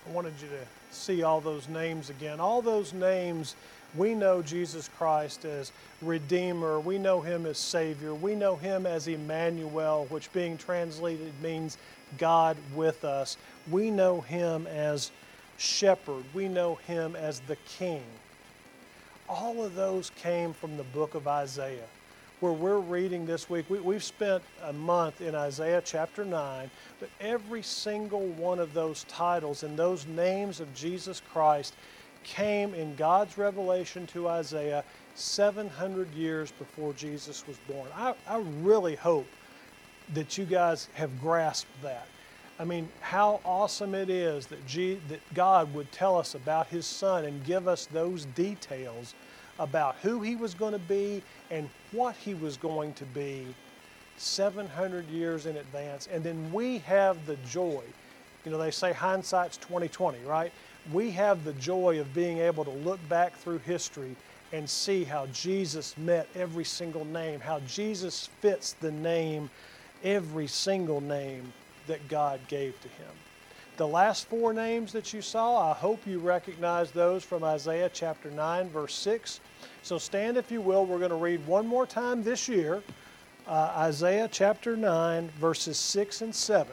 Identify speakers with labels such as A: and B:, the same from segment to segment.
A: I wanted you to see all those names again. All those names, we know Jesus Christ as Redeemer. We know Him as Savior. We know Him as Emmanuel, which being translated means God with us. We know Him as Shepherd. We know Him as the King. All of those came from the book of Isaiah, where we're reading this week. We've spent a month in Isaiah chapter 9, but every single one of those titles and those names of Jesus Christ came in God's revelation to Isaiah 700 years before Jesus was born. I really hope that you guys have grasped that. I mean, how awesome it is that God would tell us about His Son and give us those details about who He was going to be and what He was going to be 700 years in advance. And then we have the joy. You know, they say hindsight's 20/20, right? We have the joy of being able to look back through history and see how Jesus met every single name, how Jesus fits the name, every single name that God gave to Him. The last four names that you saw, I hope you recognize those from Isaiah chapter 9, verse 6. So stand if you will. We're going to read one more time this year, Isaiah chapter 9, verses 6 and 7.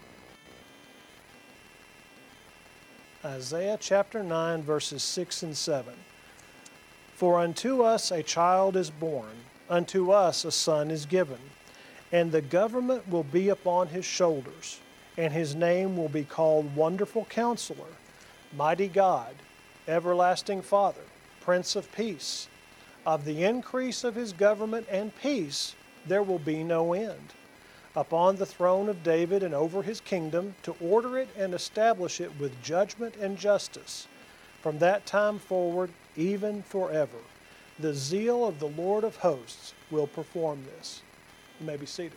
A: Isaiah chapter 9, verses 6 and 7. For unto us a child is born, unto us a son is given, and the government will be upon His shoulders, and His name will be called Wonderful Counselor, Mighty God, Everlasting Father, Prince of Peace. Of the increase of His government and peace there will be no end. Upon the throne of David and over His kingdom, to order it and establish it with judgment and justice, from that time forward, even forever. The zeal of the Lord of hosts will perform this. You may be seated.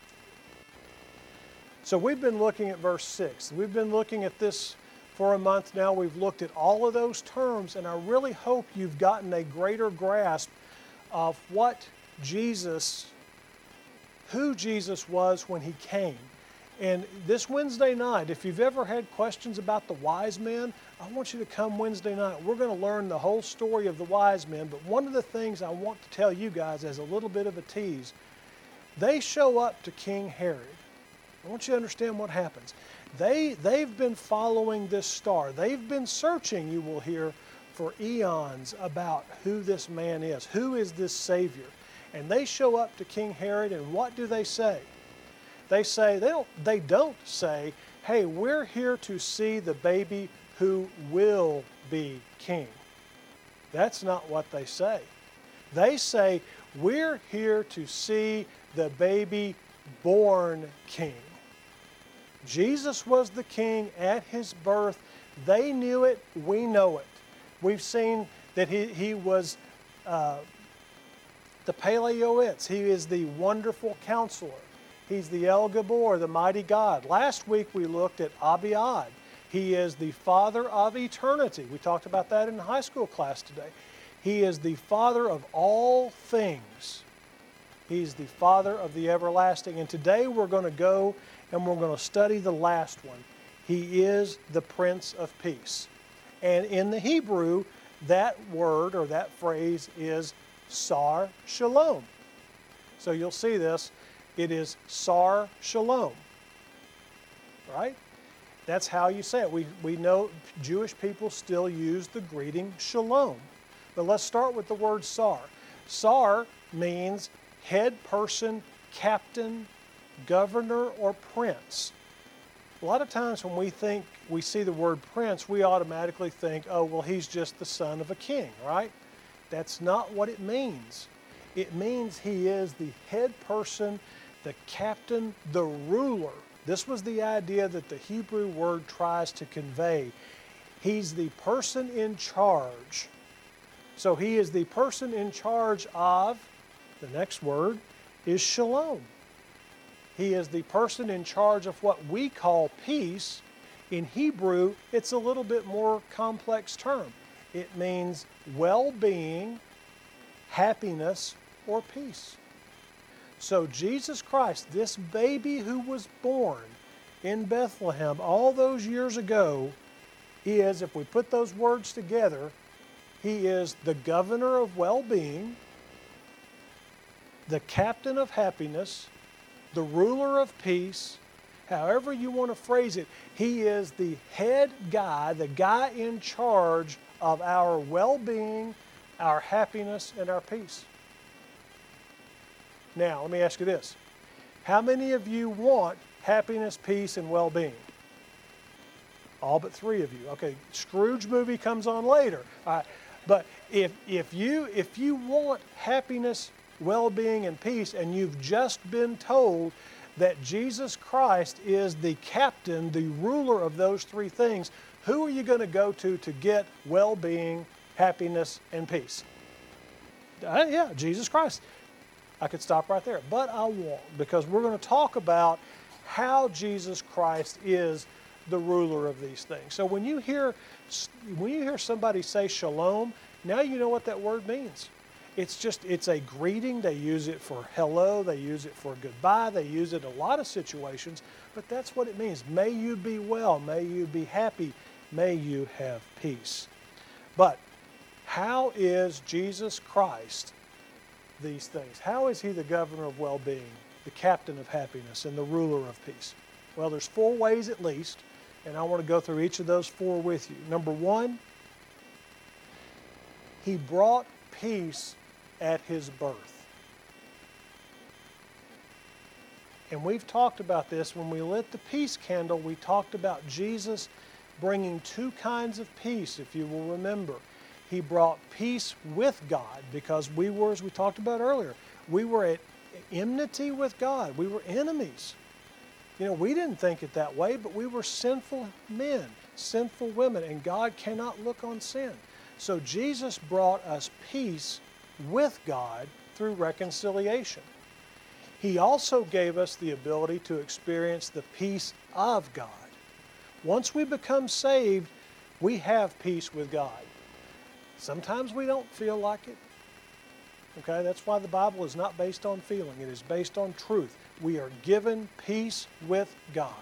A: So we've been looking at verse 6. We've been looking at this for a month now. We've looked at all of those terms, and I really hope you've gotten a greater grasp of who Jesus was when He came. And this Wednesday night, if you've ever had questions about the wise men, I want you to come Wednesday night. We're going to learn the whole story of the wise men, but one of the things I want to tell you guys as a little bit of a tease, they show up to King Herod. I want you to understand what happens. They've been following this star. They've been searching, you will hear, for eons about who this man is. Who is this Savior? And they show up to King Herod, and what do they say? They don't say, hey, we're here to see the baby who will be king. That's not what they say. They say, we're here to see the baby born king. Jesus was the king at His birth. They knew it. We know it. We've seen that he was the Peleoitz. He is the Wonderful Counselor. He's the El Gabor, the Mighty God. Last week we looked at Abiad. He is the Father of eternity. We talked about that in the high school class today. He is the Father of all things. He's the Father of the everlasting. And today we're going to go and we're going to study the last one. He is the Prince of Peace. And in the Hebrew, that word or that phrase is Sar Shalom. So you'll see this. It is Sar Shalom. Right? That's how you say it. We know Jewish people still use the greeting Shalom. But let's start with the word Sar. Sar means head person, captain, governor, or prince. A lot of times when we see the word prince, we automatically think, oh, well, he's just the son of a king, right? That's not what it means. It means he is the head person, the captain, the ruler. This was the idea that the Hebrew word tries to convey. He's the person in charge. So he is the person in charge of, the next word is shalom. He is the person in charge of what we call peace. In Hebrew, it's a little bit more complex term. It means well-being, happiness, or peace. So Jesus Christ, this baby who was born in Bethlehem all those years ago, He is, if we put those words together, He is the governor of well-being, the captain of happiness, the ruler of peace, however you want to phrase it. He is the head guy, the guy in charge of our well-being, our happiness, and our peace. Now, let me ask you this. How many of you want happiness, peace, and well-being? All but 3 of you. Okay, Scrooge movie comes on later. All right. But if you want happiness, well-being, and peace, and you've just been told that Jesus Christ is the captain, the ruler of those 3 things, who are you going to go to get well-being, happiness, and peace? Yeah, Jesus Christ. I could stop right there, but I won't, because we're going to talk about how Jesus Christ is the ruler of these things. So when you hear somebody say shalom, now you know what that word means. It's a greeting. They use it for hello. They use it for goodbye. They use it in a lot of situations, but that's what it means. May you be well. May you be happy. May you have peace. But how is Jesus Christ these things? How is He the governor of well-being, the captain of happiness, and the ruler of peace? Well, there's 4 ways at least, and I want to go through each of those 4 with you. Number 1, He brought peace at His birth. And we've talked about this. When we lit the peace candle, we talked about Jesus bringing 2 kinds of peace, if you will remember. He brought peace with God, because we were, as we talked about earlier, we were at enmity with God. We were enemies. You know, we didn't think it that way, but we were sinful men, sinful women, and God cannot look on sin. So Jesus brought us peace with God through reconciliation. He also gave us the ability to experience the peace of God. Once we become saved, we have peace with God. Sometimes we don't feel like it. Okay, that's why the Bible is not based on feeling. It is based on truth. We are given peace with God.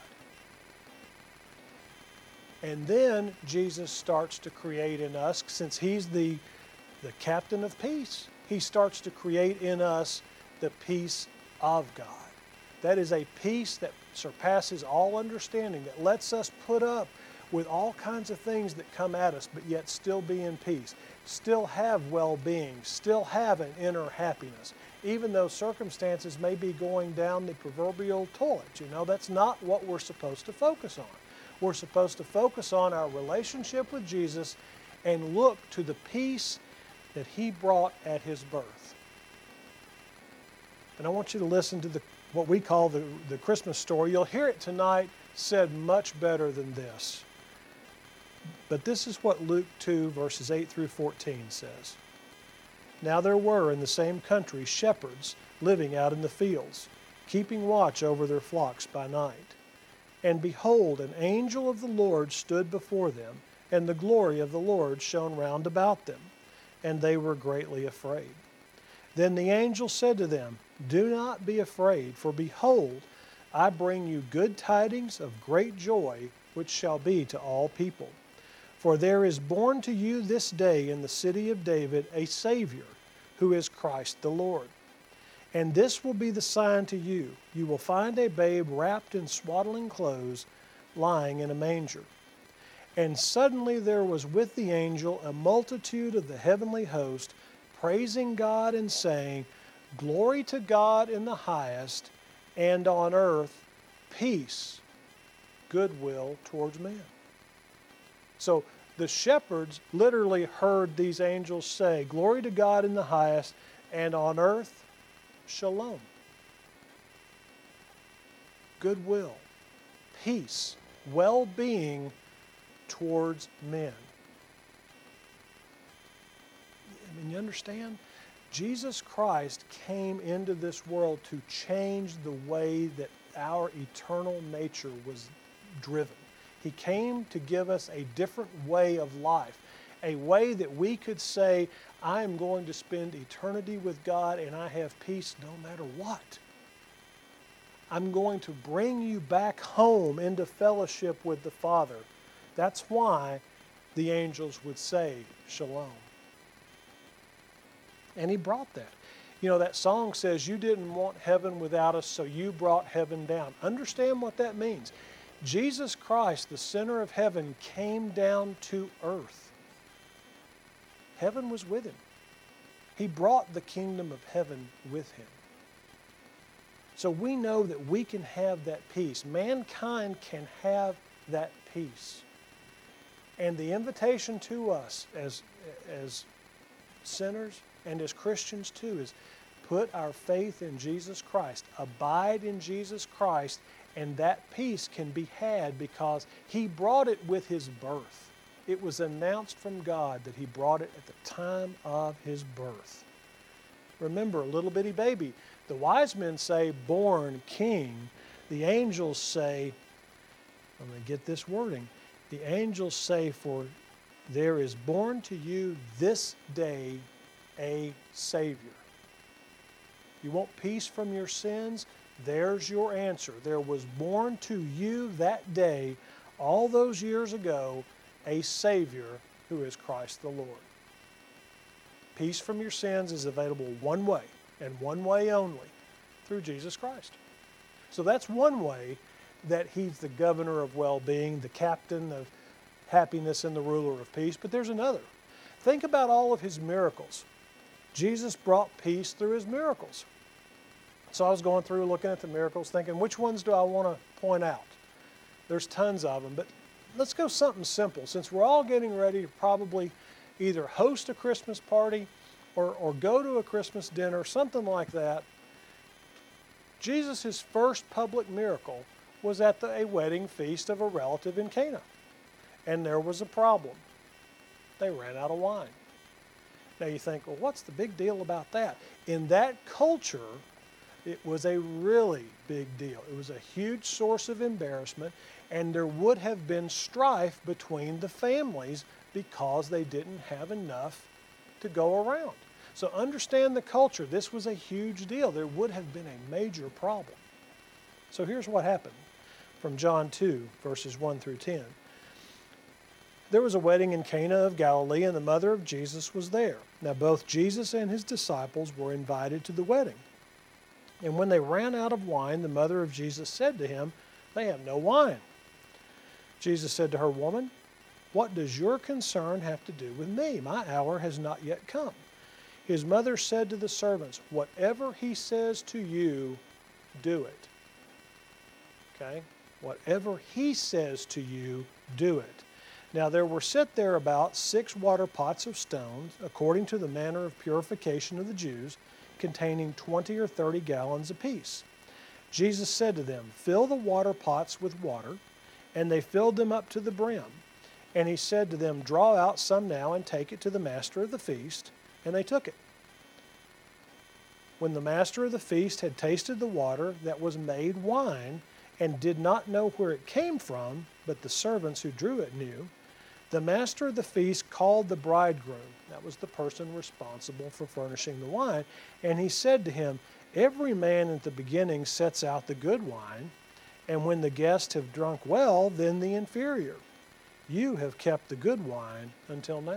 A: And then Jesus starts to create in us, since He's the captain of peace, He starts to create in us the peace of God. That is a peace that surpasses all understanding, that lets us put up with all kinds of things that come at us, but yet still be in peace, still have well-being, still have an inner happiness, even though circumstances may be going down the proverbial toilet. You know, that's not what we're supposed to focus on. We're supposed to focus on our relationship with Jesus and look to the peace that He brought at His birth. And I want you to listen to what we call the Christmas story. You'll hear it tonight said much better than this. But this is what Luke 2, verses 8 through 14 says. Now there were in the same country shepherds living out in the fields, keeping watch over their flocks by night. And behold, an angel of the Lord stood before them, and the glory of the Lord shone round about them, and they were greatly afraid. Then the angel said to them, Do not be afraid, for behold, I bring you good tidings of great joy, which shall be to all people. For there is born to you this day in the city of David a Savior, who is Christ the Lord. And this will be the sign to you. You will find a babe wrapped in swaddling clothes, lying in a manger. And suddenly there was with the angel a multitude of the heavenly host, praising God and saying, Glory to God in the highest, and on earth peace, goodwill towards men. So the shepherds literally heard these angels say, Glory to God in the highest, and on earth, shalom. Goodwill, peace, well-being towards men. I mean, you understand? Jesus Christ came into this world to change the way that our eternal nature was driven. He came to give us a different way of life, a way that we could say, I am going to spend eternity with God and I have peace no matter what. I'm going to bring you back home into fellowship with the Father. That's why the angels would say, Shalom. And he brought that. You know, that song says, you didn't want heaven without us, so you brought heaven down. Understand what that means. Jesus Christ, the center of heaven, came down to earth. Heaven was with him. He brought the kingdom of heaven with him. So we know that we can have that peace. Mankind can have that peace. And the invitation to us as sinners and as Christians too is put our faith in Jesus Christ. Abide in Jesus Christ, and that peace can be had because he brought it with his birth. It was announced from God that he brought it at the time of his birth. Remember, a little bitty baby. The wise men say, born king. The angels say, I'm going to get this wording. The angels say, for there is born to you this day a Savior. You want peace from your sins? There's your answer. There was born to you that day, all those years ago, a Savior who is Christ the Lord. Peace from your sins is available one way, and one way only, through Jesus Christ. So that's one way that he's the governor of well-being, the captain of happiness, and the ruler of peace. But there's another. Think about all of his miracles. Jesus brought peace through his miracles. So I was going through looking at the miracles, thinking, which ones do I want to point out? There's tons of them, but let's go something simple. Since we're all getting ready to probably either host a Christmas party or go to a Christmas dinner, something like that, Jesus' first public miracle was at a wedding feast of a relative in Cana. And there was a problem. They ran out of wine. Now you think, well, what's the big deal about that? In that culture, it was a really big deal. It was a huge source of embarrassment, and there would have been strife between the families because they didn't have enough to go around. So understand the culture. This was a huge deal. There would have been a major problem. So here's what happened from John 2, verses 1 through 10. There was a wedding in Cana of Galilee, and the mother of Jesus was there. Now both Jesus and his disciples were invited to the wedding. And when they ran out of wine, the mother of Jesus said to him, they have no wine. Jesus said to her, woman, what does your concern have to do with me? My hour has not yet come. His mother said to the servants, whatever he says to you, do it. Okay? Whatever he says to you, do it. Now there were set there about 6 water pots of stones, according to the manner of purification of the Jews, containing 20 or 30 gallons apiece. Jesus said to them, fill the water pots with water, and they filled them up to the brim. And he said to them, draw out some now and take it to the master of the feast. And they took it. When the master of the feast had tasted the water that was made wine, and did not know where it came from, but the servants who drew it knew, the master of the feast called the bridegroom, that was the person responsible for furnishing the wine, and he said to him, every man at the beginning sets out the good wine, and when the guests have drunk well, then the inferior. You have kept the good wine until now.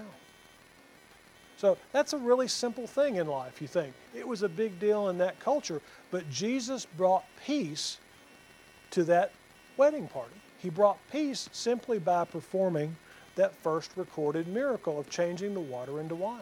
A: So that's a really simple thing in life, you think. It was a big deal in that culture, but Jesus brought peace to that wedding party. He brought peace simply by performing that first recorded miracle of changing the water into wine.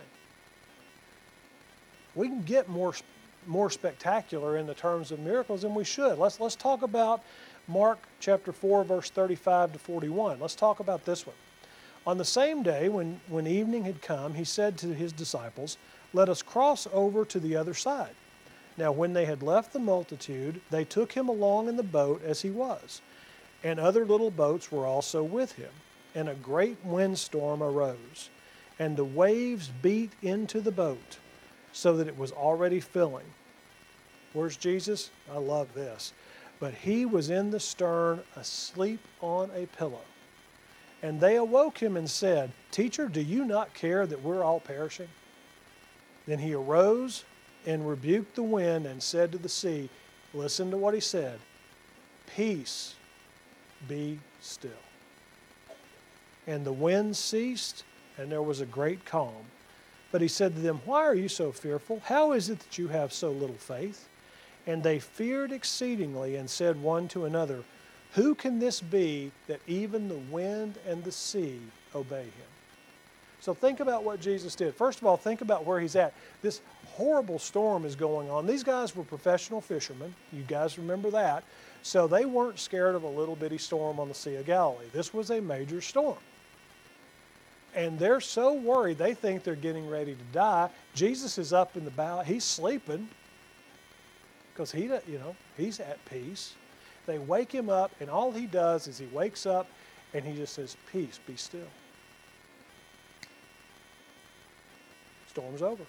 A: We can get more spectacular in the terms of miracles than we should. Let's talk about Mark chapter 4, verse 35 to 41. Let's talk about this one. On the same day, when evening had come, he said to his disciples, let us cross over to the other side. Now when they had left the multitude, they took him along in the boat as he was, and other little boats were also with him. And a great windstorm arose, and the waves beat into the boat, so that it was already filling. Where's Jesus? I love this. But he was in the stern, asleep on a pillow. And they awoke him and said, Teacher, do you not care that we're all perishing? Then he arose and rebuked the wind and said to the sea, listen to what he said, peace, be still. And the wind ceased, and there was a great calm. But he said to them, Why are you so fearful? How is it that you have so little faith? And they feared exceedingly and said one to another, Who can this be that even the wind and the sea obey him? So think about what Jesus did. First of all, think about where he's at. This horrible storm is going on. These guys were professional fishermen. You guys remember that. So they weren't scared of a little bitty storm on the Sea of Galilee. This was a major storm. And they're so worried, they think they're getting ready to die. Jesus is up in the bow. He's sleeping because he's at peace. They wake him up, and all he does is he wakes up and he just says, Peace, be still. Storm's over.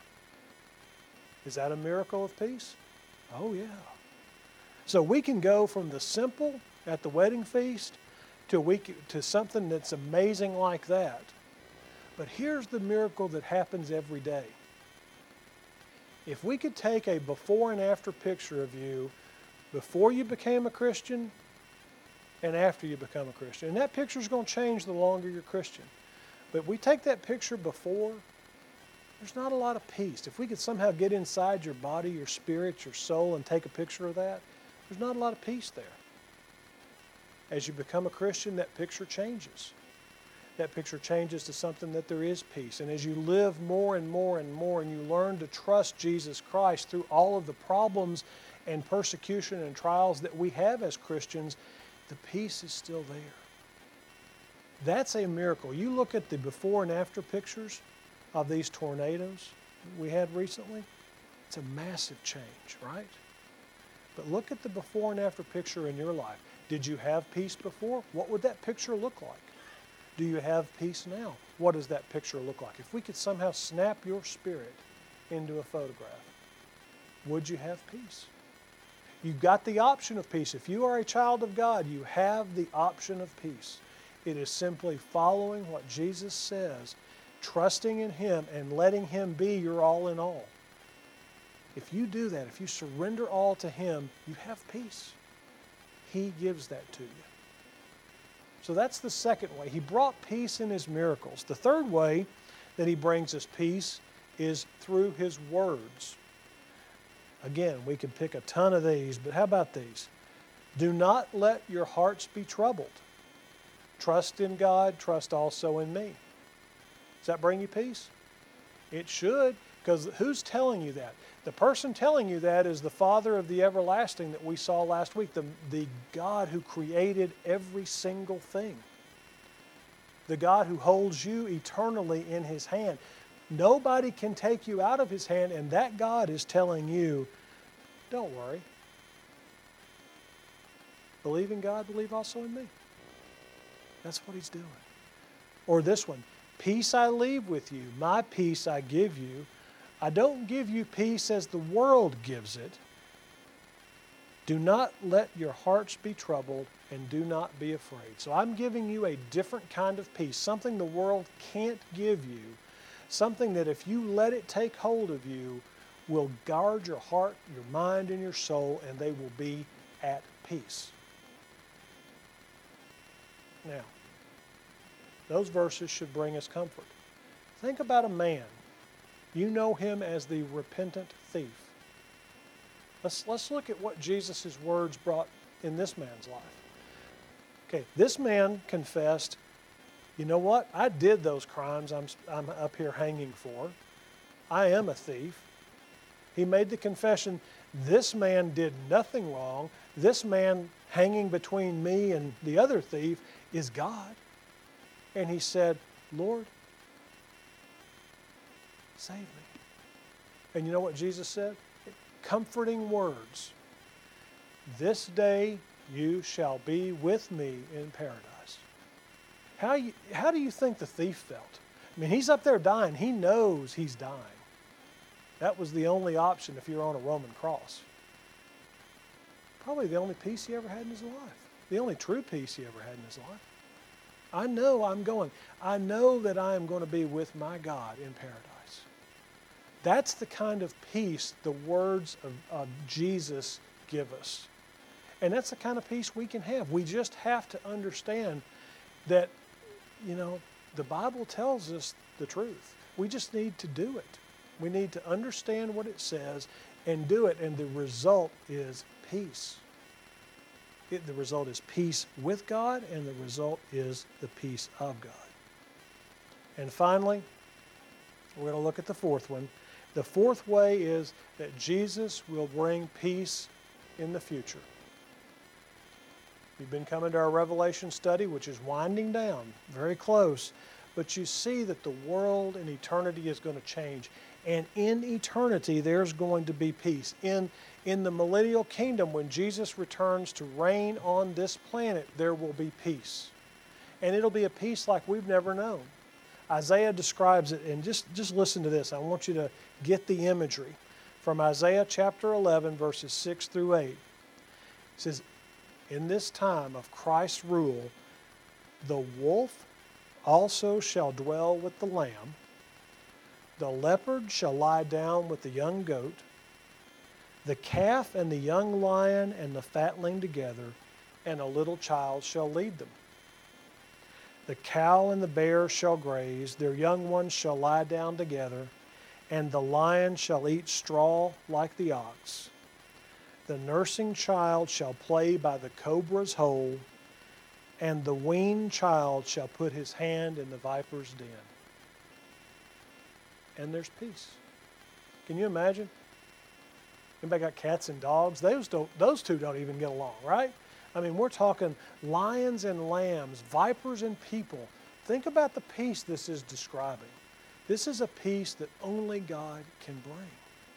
A: Is that a miracle of peace? Oh, yeah. So we can go from the simple at the wedding feast to something that's amazing like that. But here's the miracle that happens every day. If we could take a before and after picture of you before you became a Christian and after you become a Christian, and that picture is going to change the longer you're Christian. But we take that picture before, there's not a lot of peace. If we could somehow get inside your body, your spirit, your soul, and take a picture of that, there's not a lot of peace there. As you become a Christian, that picture changes. That picture changes to something that there is peace. And as you live more and more and more, and you learn to trust Jesus Christ through all of the problems and persecution and trials that we have as Christians, the peace is still there. That's a miracle. You look at the before and after pictures of these tornadoes we had recently, it's a massive change, right? But look at the before and after picture in your life. Did you have peace before? What would that picture look like? Do you have peace now? What does that picture look like? If we could somehow snap your spirit into a photograph, would you have peace? You've got the option of peace. If you are a child of God, you have the option of peace. It is simply following what Jesus says, trusting in Him, and letting Him be your all in all. If you do that, if you surrender all to Him, you have peace. He gives that to you. So that's the second way. He brought peace in His miracles. The third way that He brings us peace is through His words. Again, we could pick a ton of these, but how about these? Do not let your hearts be troubled. Trust in God, trust also in me. Does that bring you peace? It should, because who's telling you that? The person telling you that is the Father of the everlasting that we saw last week, the God who created every single thing. The God who holds you eternally in His hand. Nobody can take you out of His hand, and that God is telling you, don't worry. Believe in God, believe also in me. That's what He's doing. Or this one, peace I leave with you, my peace I give you. I don't give you peace as the world gives it. Do not let your hearts be troubled, and do not be afraid. So I'm giving you a different kind of peace, something the world can't give you, something that if you let it take hold of you, will guard your heart, your mind, and your soul, and they will be at peace. Now, those verses should bring us comfort. Think about a man. You know him as the repentant thief. Let's look at what Jesus' words brought in this man's life. Okay, this man confessed, you know what? I did those crimes I'm up here hanging for. I am a thief. He made the confession, this man did nothing wrong. This man hanging between me and the other thief is God. And he said, Lord, save me. And you know what Jesus said? Comforting words. This day you shall be with me in paradise. How do you think the thief felt? I mean, he's up there dying. He knows he's dying. That was the only option if you're on a Roman cross. Probably the only peace he ever had in his life. The only true peace he ever had in his life. I know I'm going. I know that I am going to be with my God in paradise. That's the kind of peace the words of Jesus give us. And that's the kind of peace we can have. We just have to understand that, the Bible tells us the truth. We just need to do it. We need to understand what it says and do it, and the result is peace. The result is peace with God, and the result is the peace of God. And finally, we're going to look at the fourth one. The fourth way is that Jesus will bring peace in the future. You've been coming to our Revelation study, which is winding down, very close, but you see that the world in eternity is going to change. And in eternity, there's going to be peace. In the millennial kingdom, when Jesus returns to reign on this planet, there will be peace. And it'll be a peace like we've never known. Isaiah describes it, and just listen to this. I want you to get the imagery from Isaiah chapter 11, verses 6 through 8. It says, in this time of Christ's rule, the wolf also shall dwell with the lamb, the leopard shall lie down with the young goat, the calf and the young lion and the fatling together, and a little child shall lead them. The cow and the bear shall graze, their young ones shall lie down together, and the lion shall eat straw like the ox. The nursing child shall play by the cobra's hole, and the weaned child shall put his hand in the viper's den. And there's peace. Can you imagine? Anybody got cats and dogs? Those two don't even get along, right? I mean, we're talking lions and lambs, vipers and people. Think about the peace this is describing. This is a peace that only God can bring.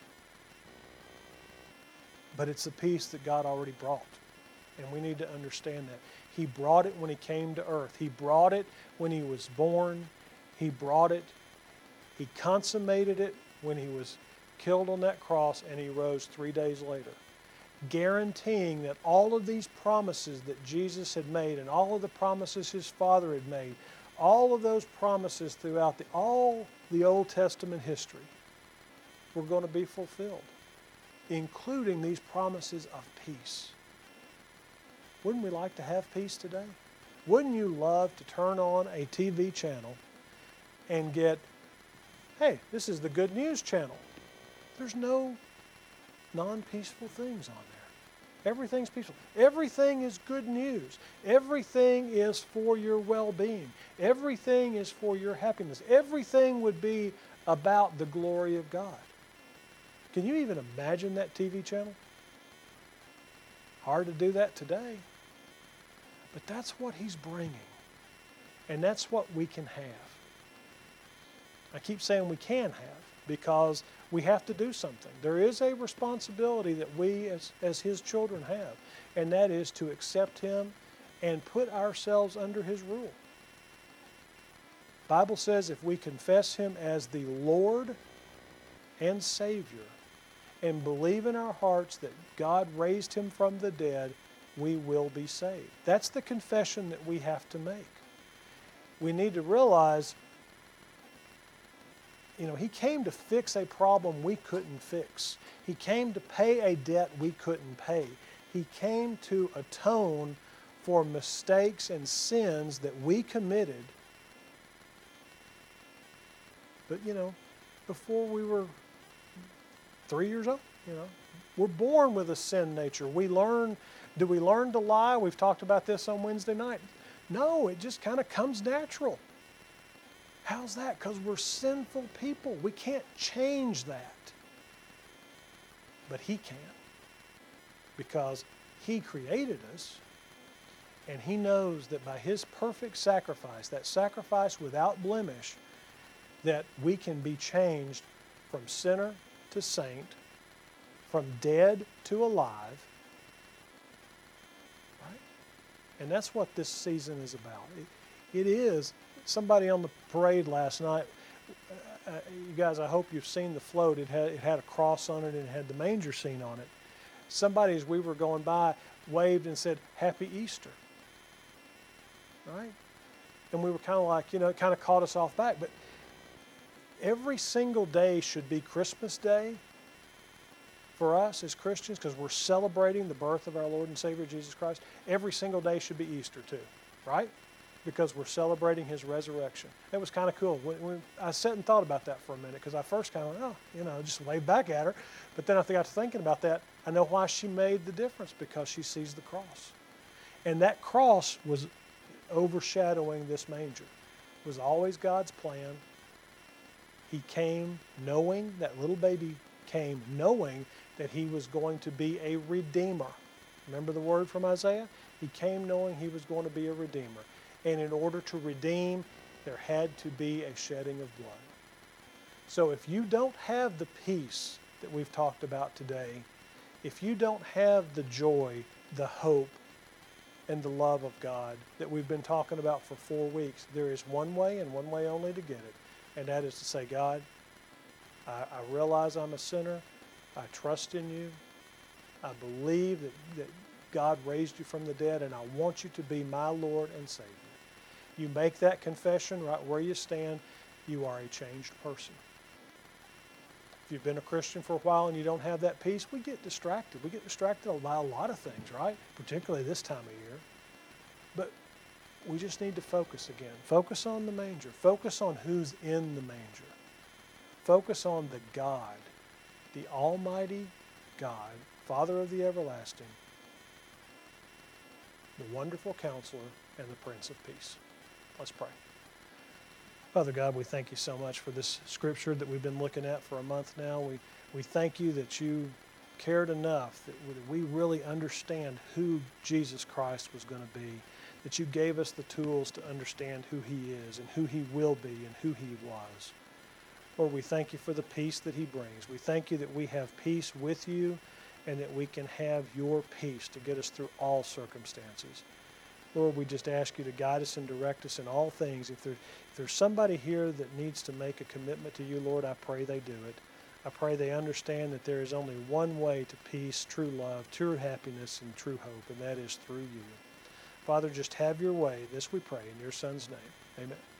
A: But it's a peace that God already brought. And we need to understand that. He brought it when He came to earth. He brought it when He was born. He brought it. He consummated it when He was killed on that cross, and He rose 3 days later, guaranteeing that all of these promises that Jesus had made and all of the promises His Father had made, all of those promises throughout all the Old Testament history were going to be fulfilled, including these promises of peace. Wouldn't we like to have peace today? Wouldn't you love to turn on a TV channel and get, hey, this is the good news channel. There's no non-peaceful things on there. Everything's peaceful. Everything is good news. Everything is for your well-being. Everything is for your happiness. Everything would be about the glory of God. Can you even imagine that TV channel? Hard to do that today. But that's what He's bringing. And that's what we can have. I keep saying we can have because we have to do something. There is a responsibility that we as His children have, and that is to accept Him and put ourselves under His rule. The Bible says if we confess Him as the Lord and Savior and believe in our hearts that God raised Him from the dead, we will be saved. That's the confession that we have to make. We need to realize, He came to fix a problem we couldn't fix. He came to pay a debt we couldn't pay. He came to atone for mistakes and sins that we committed. But, before we were 3 years old, we're born with a sin nature. Do we learn to lie? We've talked about this on Wednesday night. No, it just kind of comes natural. How's that? Because we're sinful people. We can't change that. But He can. Because He created us, and He knows that by His perfect sacrifice, that sacrifice without blemish, that we can be changed from sinner to saint, from dead to alive. Right? And that's what this season is about. It is. Somebody on the parade last night, you guys, I hope you've seen the float. It had a cross on it and it had the manger scene on it. Somebody, as we were going by, waved and said, Happy Easter. Right? And we were kind of like, it kind of caught us off back. But every single day should be Christmas Day for us as Christians because we're celebrating the birth of our Lord and Savior Jesus Christ. Every single day should be Easter too, right? because we're celebrating his resurrection. It was kind of cool. When I sat and thought about that for a minute, because I first kind of went, just waved back at her. But then I got to thinking about that. I know why she made the difference, because she sees the cross. And that cross was overshadowing this manger. It was always God's plan. He came knowing, that little baby came knowing that he was going to be a redeemer. Remember the word from Isaiah? He came knowing he was going to be a redeemer. And in order to redeem, there had to be a shedding of blood. So if you don't have the peace that we've talked about today, if you don't have the joy, the hope, and the love of God that we've been talking about for 4 weeks, there is one way and one way only to get it. And that is to say, God, I realize I'm a sinner. I trust in you. I believe that God raised you from the dead, and I want you to be my Lord and Savior. You make that confession right where you stand, you are a changed person. If you've been a Christian for a while and you don't have that peace, we get distracted. We get distracted by a lot of things, right? Particularly this time of year. But we just need to focus again. Focus on the manger. Focus on who's in the manger. Focus on the God, the Almighty God, Father of the everlasting, the wonderful Counselor, and the Prince of Peace. Let's pray. Father God, we thank you so much for this scripture that we've been looking at for a month now. We thank you that you cared enough that we really understand who Jesus Christ was going to be, that you gave us the tools to understand who he is and who he will be and who he was. Lord, we thank you for the peace that he brings. We thank you that we have peace with you and that we can have your peace to get us through all circumstances. Lord, we just ask you to guide us and direct us in all things. If there's somebody here that needs to make a commitment to you, Lord, I pray they do it. I pray they understand that there is only one way to peace, true love, true happiness, and true hope, and that is through you. Father, just have your way. This we pray in your Son's name. Amen.